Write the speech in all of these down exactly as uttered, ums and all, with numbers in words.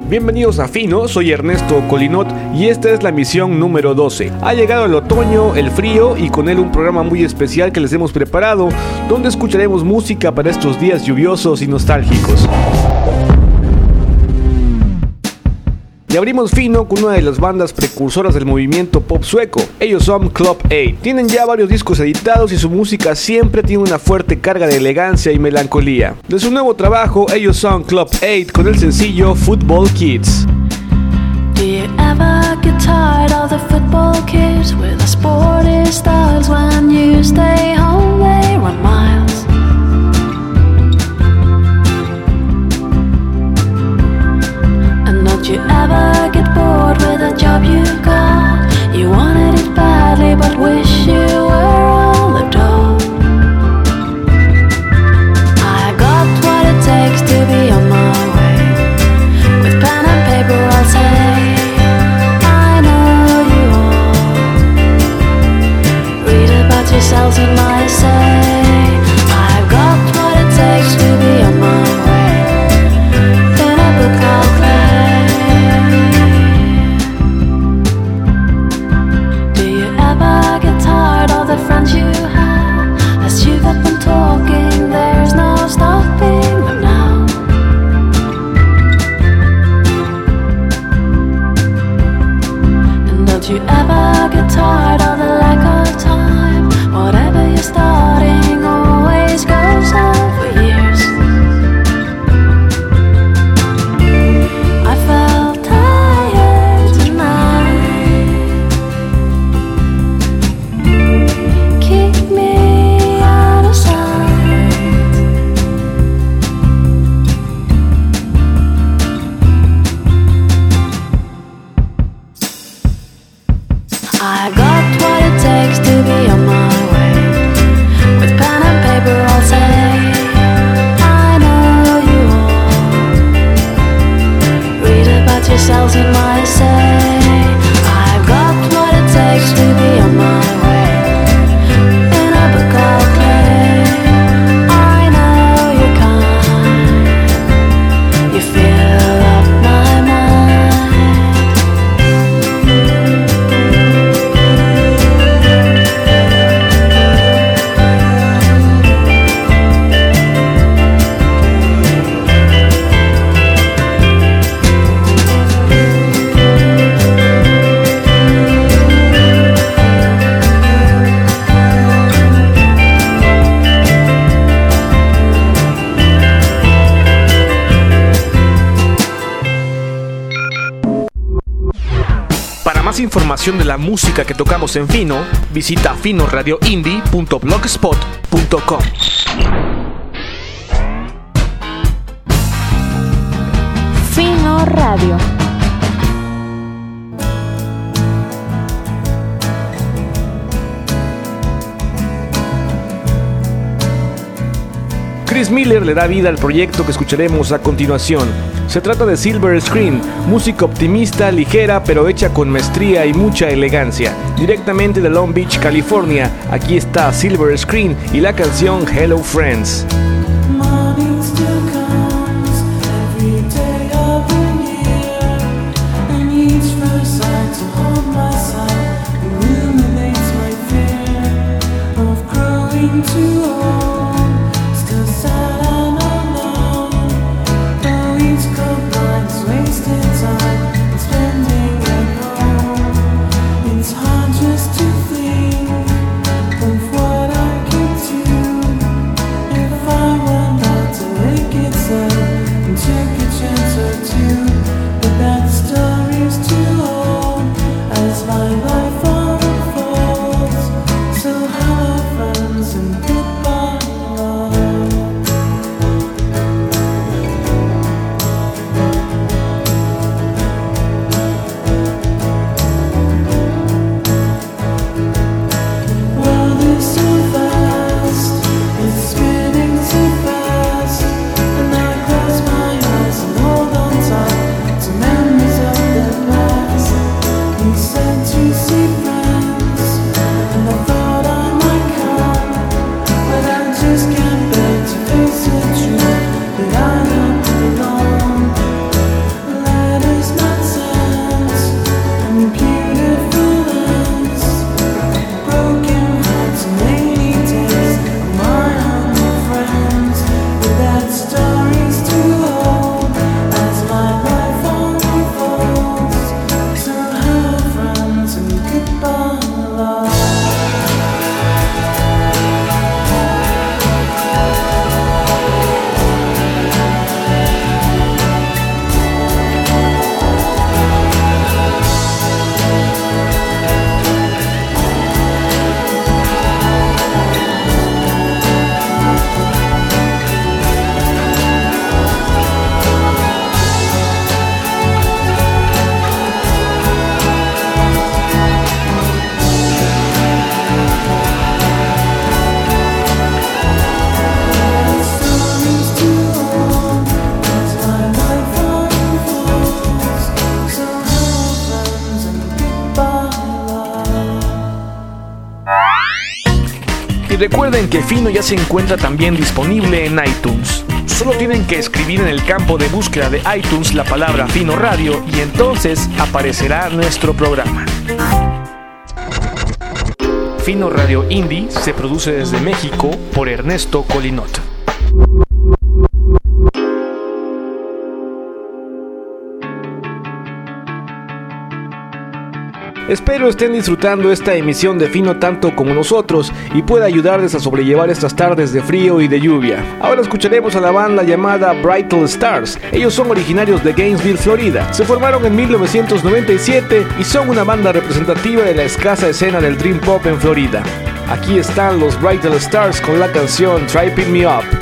Bienvenidos a Fino, soy Ernesto Colinot y esta es la misión número doce. Ha llegado el otoño, el frío y con él un programa muy especial que les hemos preparado, donde escucharemos música para estos días lluviosos y nostálgicos. Y abrimos Fino con una de las bandas precursoras del movimiento pop sueco. Ellos son Club ocho. Tienen ya varios discos editados y su música siempre tiene una fuerte carga de elegancia y melancolía. De su nuevo trabajo, ellos son Club ocho con el sencillo Football Kids. Do you ever get tired of the football kids with the sporty styles? When you stay home they run miles. Don't you ever get bored with a job you got? You wanted it badly but wish you were on the job. I got what it takes to be on my way. With pen and paper I'll say I know you all. Read about yourselves in my essay. I've got what it takes to be on my way. In a book called Clay. The friends you had, as you got them talking, there's no stopping them now. And don't you ever get tired of the lack of time? Whatever you're starting always goes on for years. I felt tired tonight. I got what it takes to be on my way. With pen and paper I'll say I know you all. Read about yourselves in my essay. I've got what it takes to be on my way. In a book called Clay. I know you're kind. You fill up my mind. Más información de la música que tocamos en Fino, visita fino radio indie punto blogspot punto com. Fino Radio. Chris Miller le da vida al proyecto que escucharemos a continuación. Se trata de Silver Screen, música optimista, ligera, pero hecha con maestría y mucha elegancia. Directamente de Long Beach, California, aquí está Silver Screen y la canción Hello Friends. Fast, and I close my eyes and hold on tight. recuerden que Fino ya se encuentra también disponible en iTunes. Solo tienen que escribir en el campo de búsqueda de iTunes la palabra Fino Radio y entonces aparecerá nuestro programa. Fino Radio Indie se produce desde México por Ernesto Colinot. Espero estén disfrutando esta emisión de Fino tanto como nosotros y pueda ayudarles a sobrellevar estas tardes de frío y de lluvia. Ahora escucharemos a la banda llamada Brightle Stars. Ellos son originarios de Gainesville, Florida. Se formaron en mil novecientos noventa y siete y son una banda representativa de la escasa escena del Dream Pop en Florida. Aquí están los Brightle Stars con la canción Try Pick Me Up.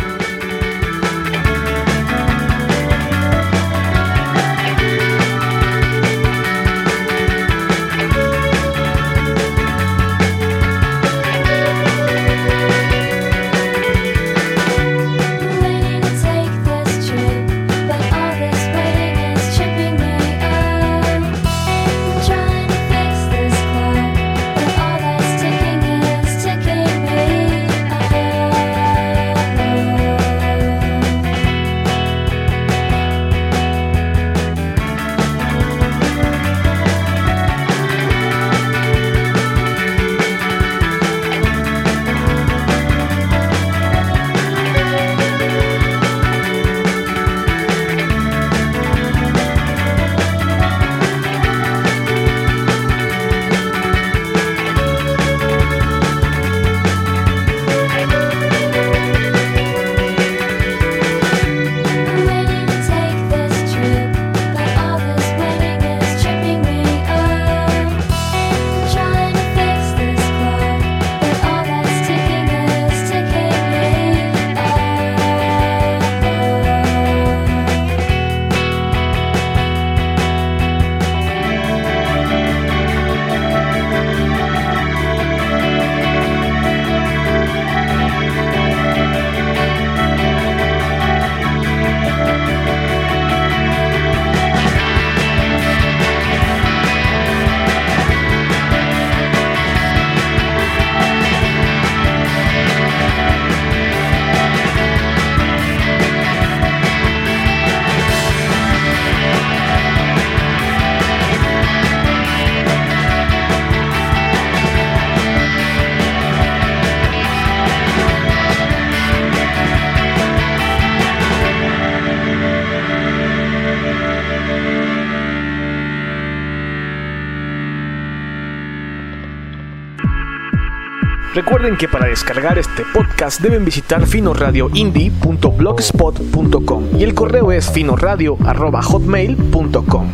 Recuerden que para descargar este podcast deben visitar finoradioindie punto blogspot punto com y el correo es finoradio arroba hotmail punto com.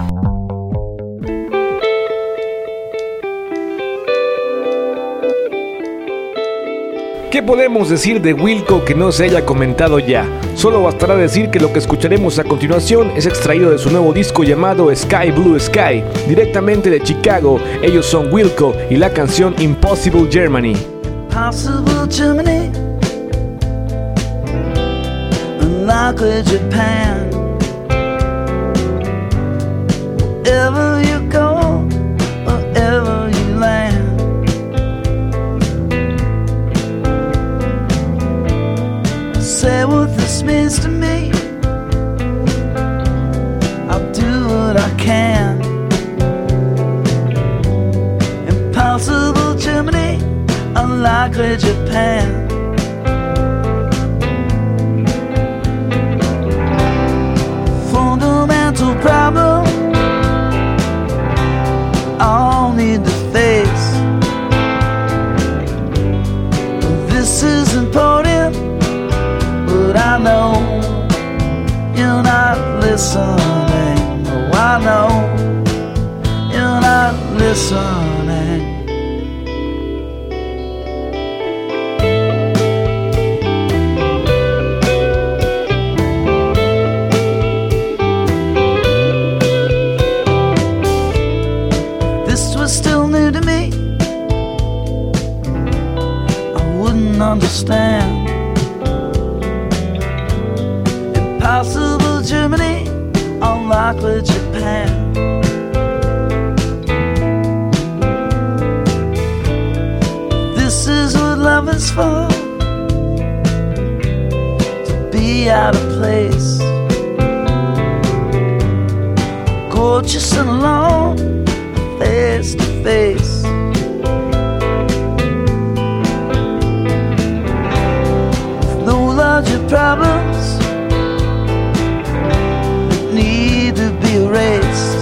¿Qué podemos decir de Wilco que no se haya comentado ya? Solo bastará decir que lo que escucharemos a continuación es extraído de su nuevo disco llamado Sky Blue Sky, directamente de Chicago. Ellos son Wilco y la canción Impossible Germany. Possible Germany, unlikely Japan. Wherever you go, wherever you land, say what this means to me. I'll do what I can. Impossible Germany, unlikely Japan. Fundamental problem all need to face. This is important, but I know you're not listening. Oh, I know you're not listening. Understand. Impossible Germany, unlikely Japan. This is what love is for. out of place. Gorgeous and alone, face to face. With no larger problems that need to be erased.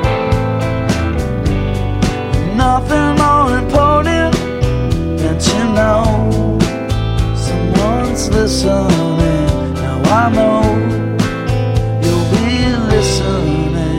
Nothing more important than to know someone's listening. Now I know you'll be listening.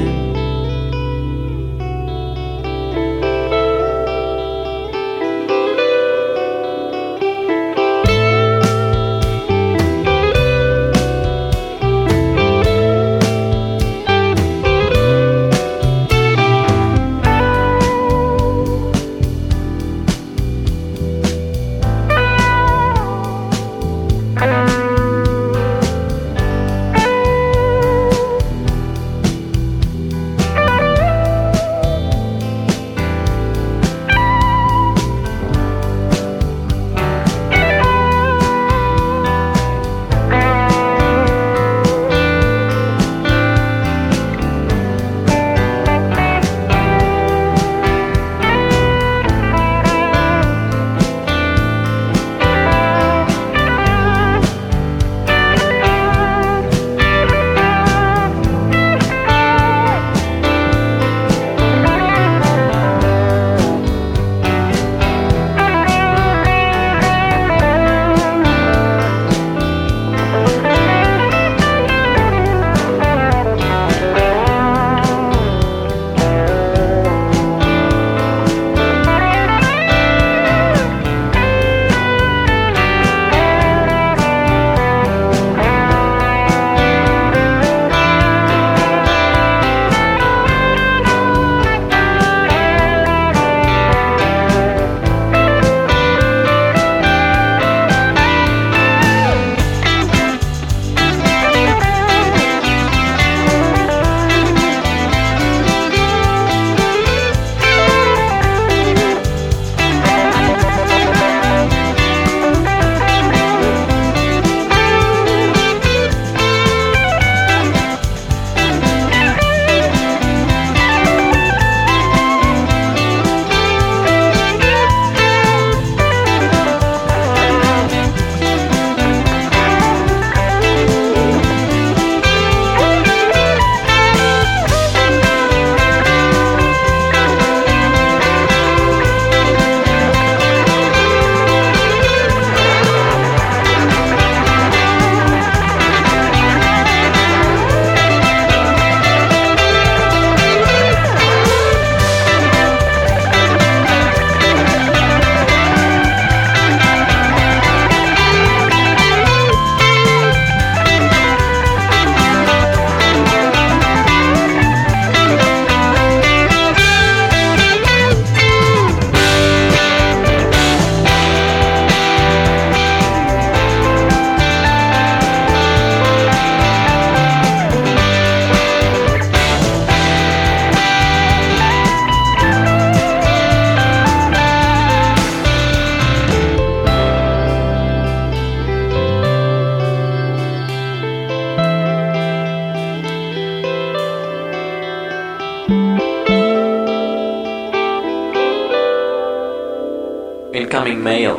Incoming mail.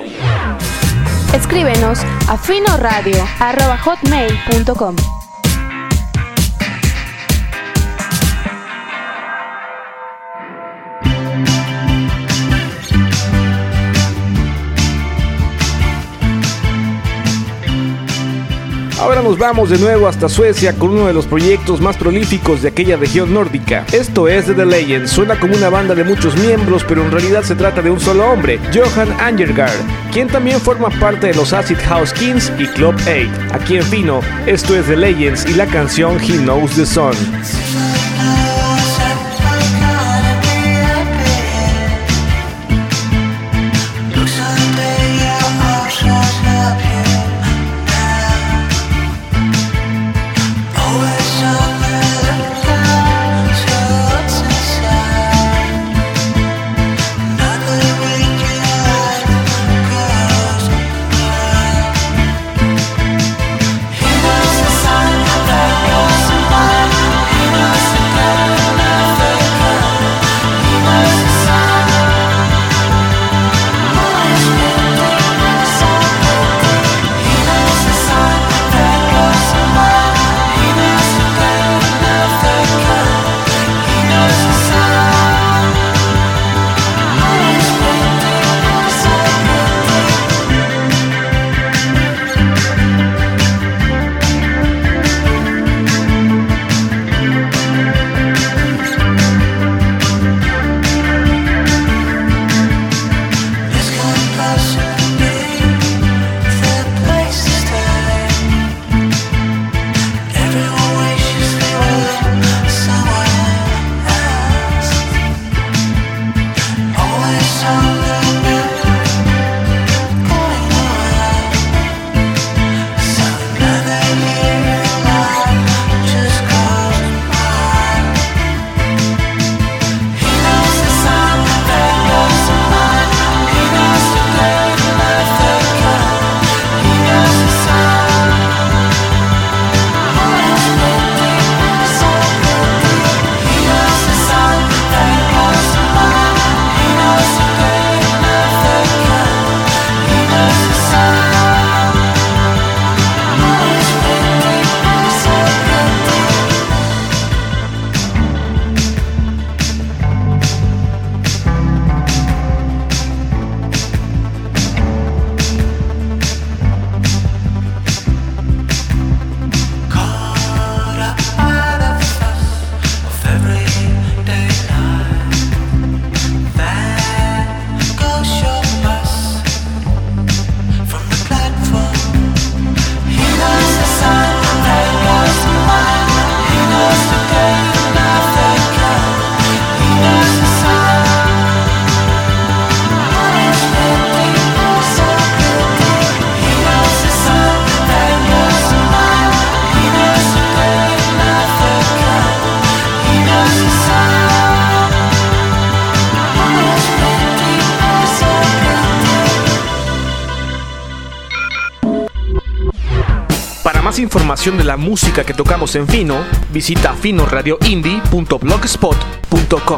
Escríbenos a finoradio arroba hotmail punto com. Ahora nos vamos de nuevo hasta Suecia con uno de los proyectos más prolíficos de aquella región nórdica. Esto es The Legends. Suena como una banda de muchos miembros, pero en realidad se trata de un solo hombre, Johan Angergaard, quien también forma parte de los Acid House Kings y Club ocho. Aquí en Fino, esto es The Legends y la canción He Knows the Sun. He knows más información de la música que tocamos en Fino, visita fino radio indie punto blogspot punto com.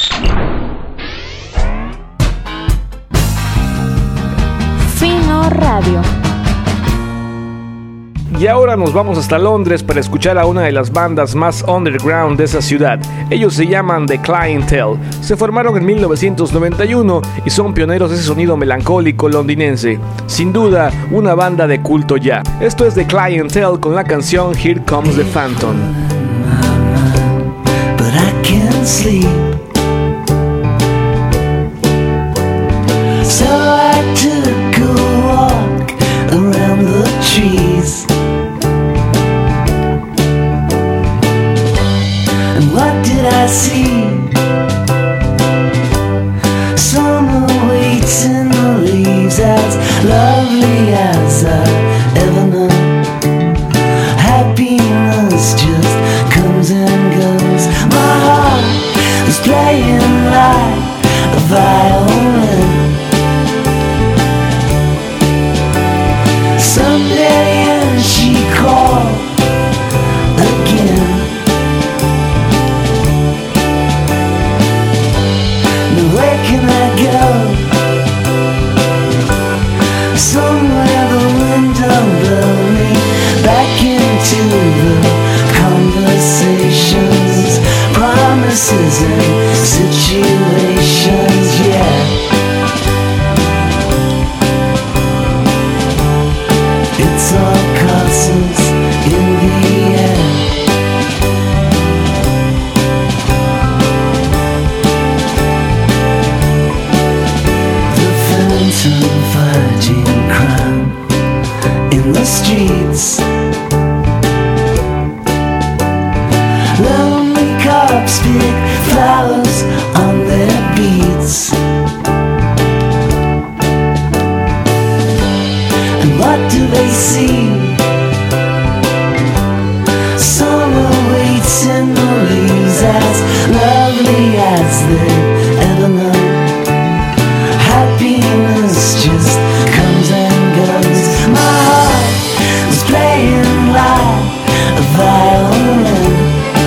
Fino Radio. Y ahora nos vamos hasta Londres para escuchar a una de las bandas más underground de esa ciudad. Ellos se llaman The Clientele. Se formaron en mil novecientos noventa y uno y son pioneros de ese sonido melancólico londinense. Sin duda, una banda de culto ya. Esto es The Clientele con la canción Here Comes the Phantom. But I can't sleep. So I took a walk around the trees. And what did I see? Summer waits in the leaves, as lovely as I've ever known. Happiness just comes and goes. My heart is playing like a violin. Someday and she called again. Now where can I go? Somewhere the wind will blow me back into the conversations, promises and situations, yeah. It's all castles in the air. The phantom virgin crime in the streets. Lonely cops pick flowers on their beats. What do they see? Summer waits in the leaves, as lovely as they've ever known. Happiness just comes and goes. My heart is playing like a violin.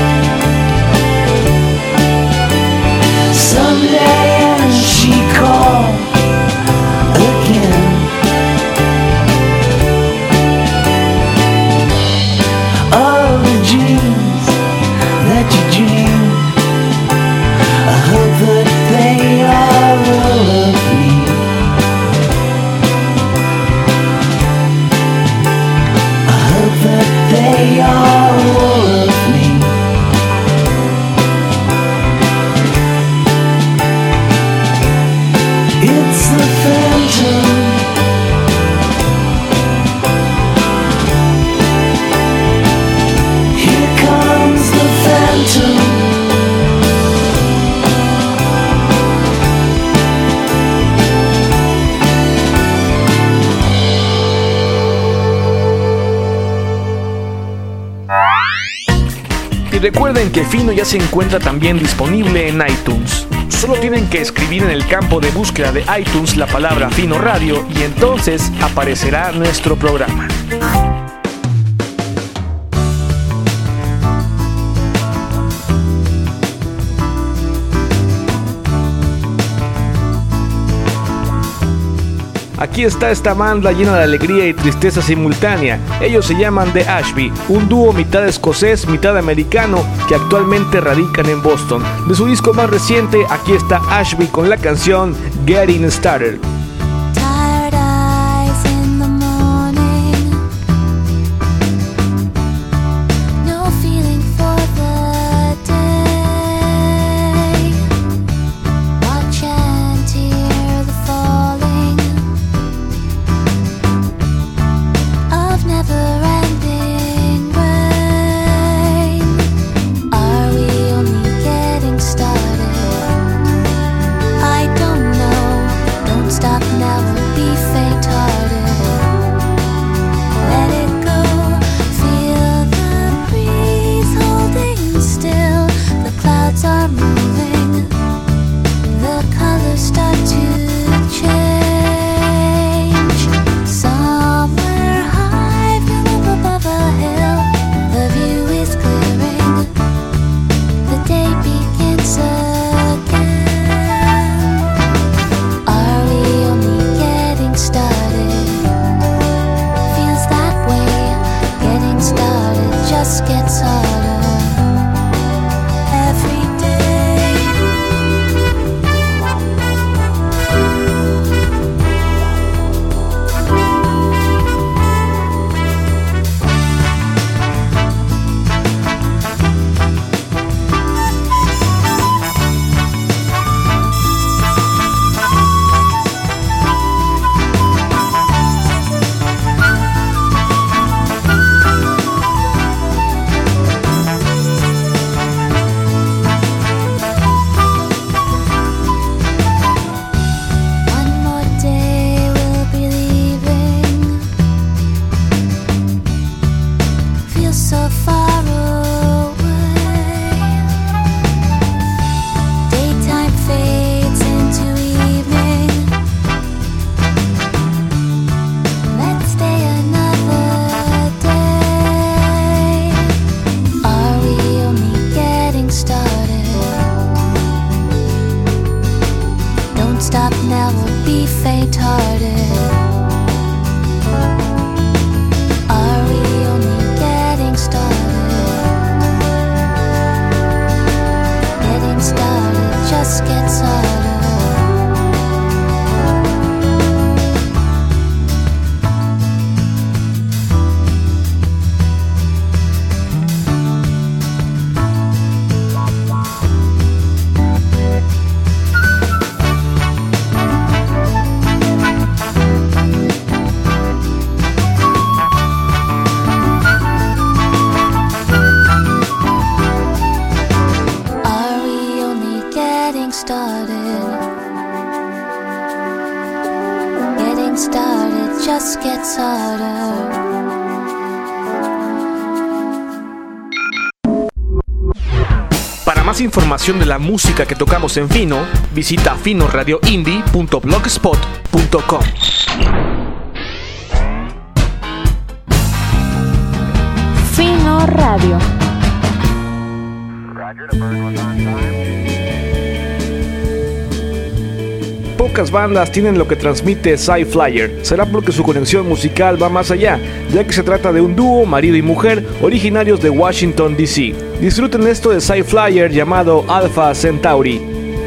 Someday and she called again. All the dreams that you dream, I hope that they are all of me. I hope that they are all of me. It's the phantom. Here comes the phantom. Y recuerden que Fino ya se encuentra también disponible en iTunes. Solo tienen que escribir en el campo de búsqueda de iTunes la palabra Fino Radio y entonces aparecerá nuestro programa. Aquí está esta banda llena de alegría y tristeza simultánea. Ellos se llaman The Ashby, un dúo mitad escocés, mitad americano que actualmente radican en Boston. De su disco más reciente, aquí está Ashby con la canción Getting Started. Tired eyes in the morning, no feeling for the day. Watch and hear the falling of never-ending rain. Are we only getting started? I don't know. Don't stop. started. Getting started just gets harder. Para más información de la música que tocamos en Fino, visita fino radio indie punto blogspot punto com. Fino Radio. Pocas bandas tienen lo que transmite Sci-Flyer. Será porque su conexión musical va más allá, ya que se trata de un dúo, marido y mujer, originarios de Washington, D C. Disfruten esto de Sci-Flyer llamado Alpha Centauri.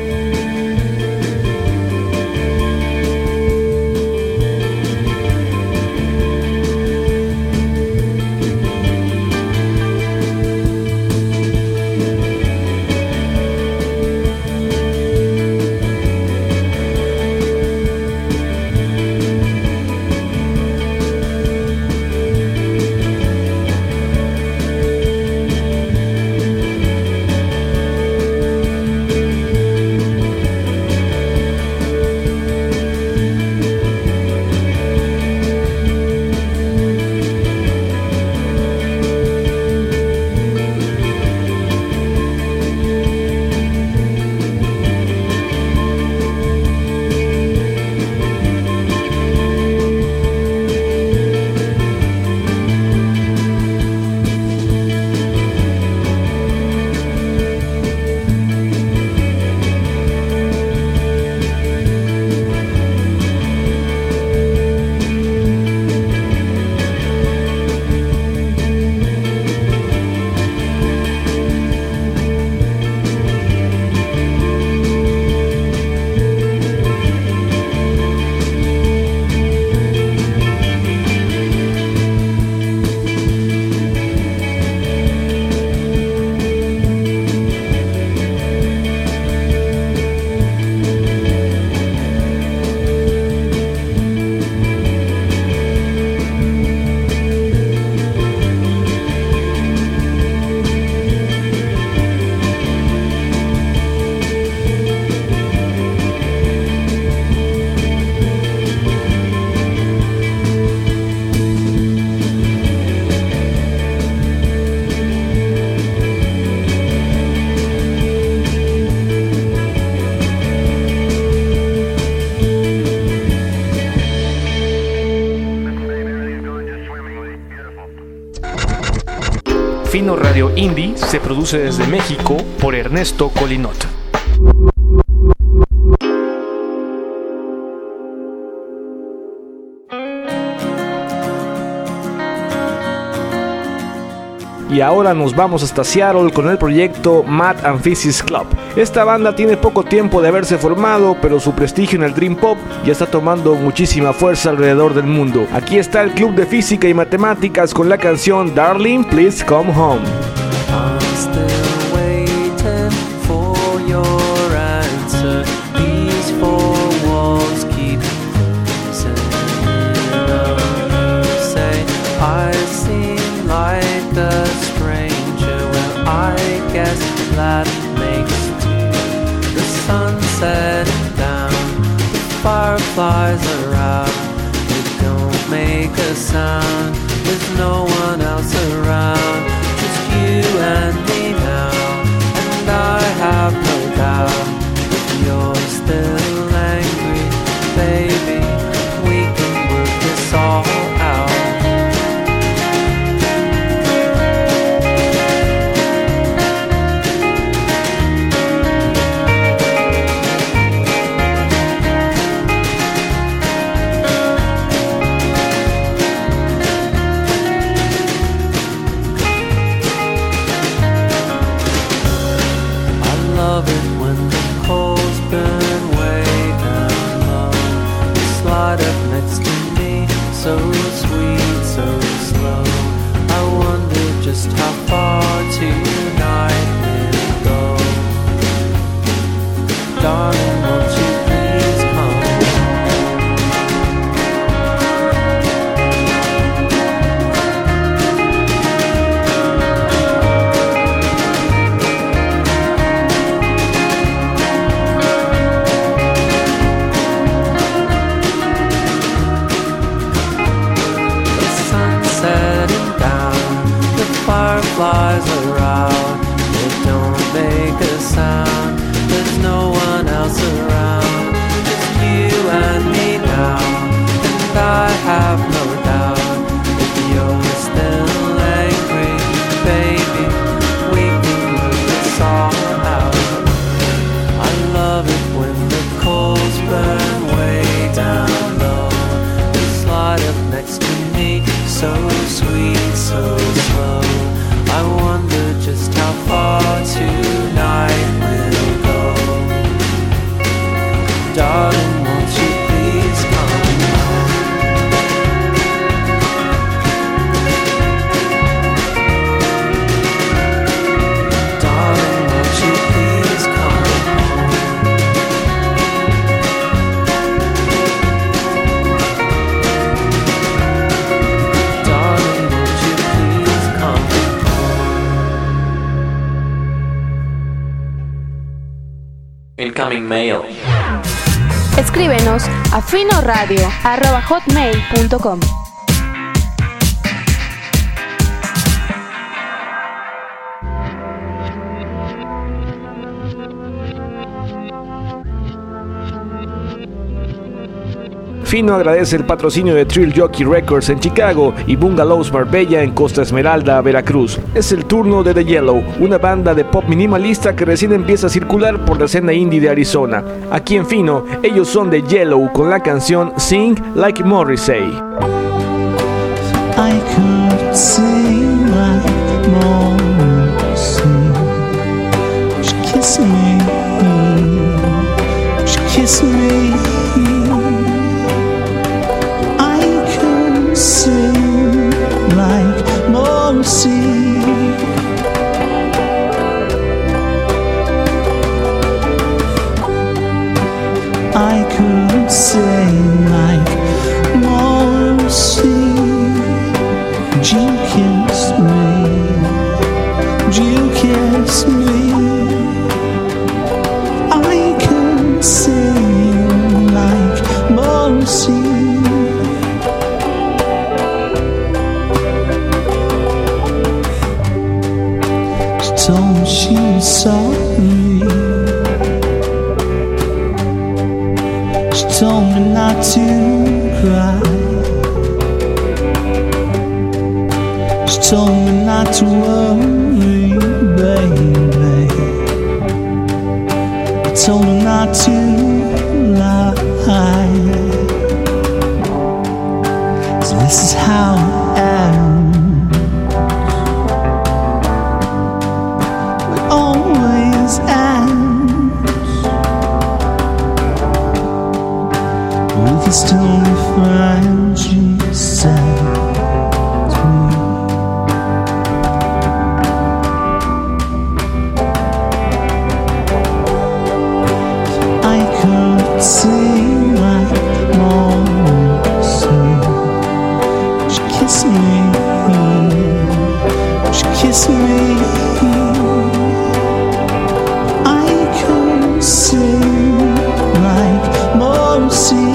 Fino Radio Indie se produce desde México por Ernesto Colinot. Y ahora nos vamos hasta Seattle con el proyecto Mad and Physics Club. Esta banda tiene poco tiempo de haberse formado, pero su prestigio en el Dream Pop ya está tomando muchísima fuerza alrededor del mundo. Aquí está el Club de Física y Matemáticas con la canción Darling, Please Come Home. I'm still waiting for your answer. These four walls keep closing in on you. Say I seem like a stranger. Well, I guess that makes two. The sun setting down, the fireflies are out. They don't make a sound. There's no one else around. You and me now, and I have no doubt if you're still angry, baby, we can work this all out. far tonight will go. Darling, won't you please come home? Darling, won't you please come home? Darling, won't you please come home? Incoming mail. Escríbenos a finoradio arroba hotmail punto com. Fino agradece el patrocinio de Thrill Jockey Records en Chicago y Bungalows Marbella en Costa Esmeralda, Veracruz. Es el turno de The Yellow, una banda de pop minimalista que recién empieza a circular por la escena indie de Arizona. Aquí en Fino, ellos son The Yellow con la canción Sing Like Morrissey. I could sing like Morrissey. She kissed me, she kissed me. I could sing like Morrissey. I could sing like Morrissey. You kiss me, you kiss me. I can sing like Morrissey. She told me she was sorry. She told me not to cry. She told me not to worry, baby. I told her not to lie. So this is how I am. It always ends. We can still be friends, she said. Sing like Morrissey. She kissed me, she kissed me. I could sing like Morrissey.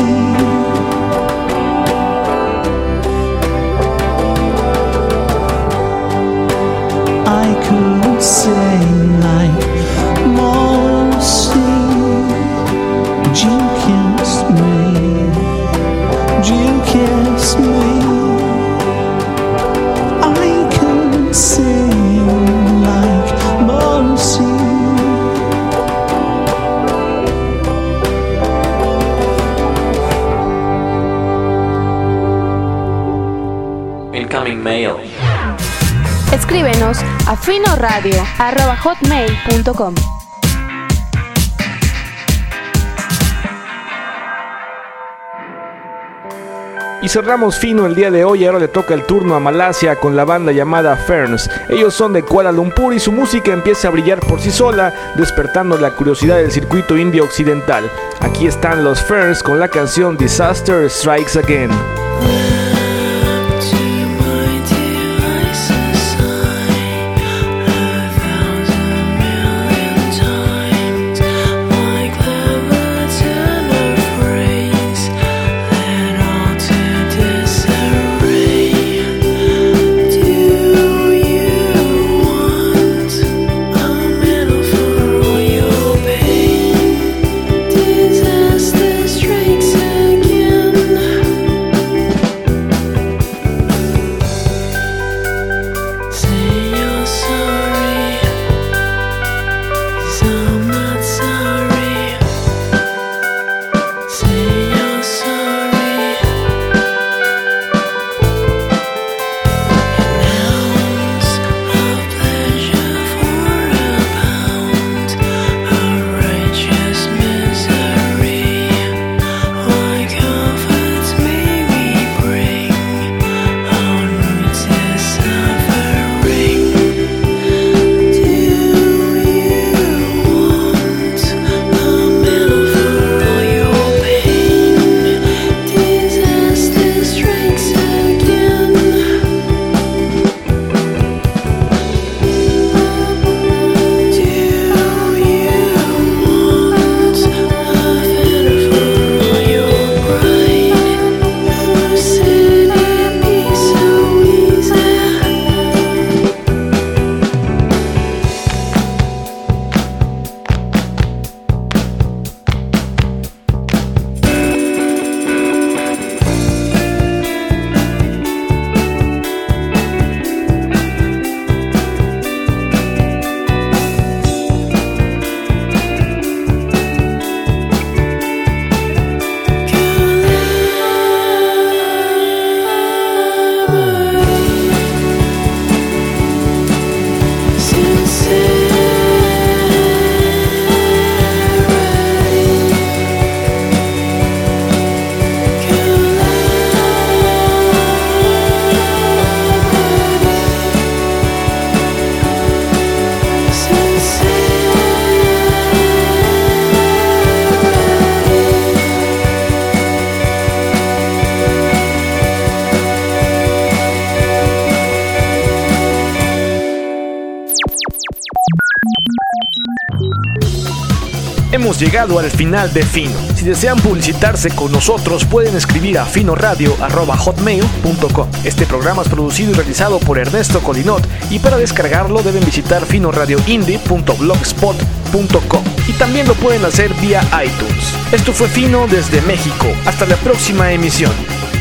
I could sing like Morrissey. You kiss me, you kiss me. I could sing like Morrissey. Incoming mail. Escríbenos a finoradio arroba hotmail punto com. Y cerramos Fino el día de hoy. Ahora le toca el turno a Malasia con la banda llamada Ferns. Ellos son de Kuala Lumpur y su música empieza a brillar por sí sola, despertando la curiosidad del circuito indie occidental. Aquí están los Ferns con la canción Disaster Strikes Again. Disaster strikes again. hemos llegado al final de Fino. Si desean publicitarse con nosotros, pueden escribir a finoradio arroba hotmail punto com. Este programa es producido y realizado por Ernesto Colinot, y para descargarlo deben visitar finoradioindie punto blogspot punto com, y también lo pueden hacer vía iTunes. Esto fue Fino desde México. Hasta la próxima emisión.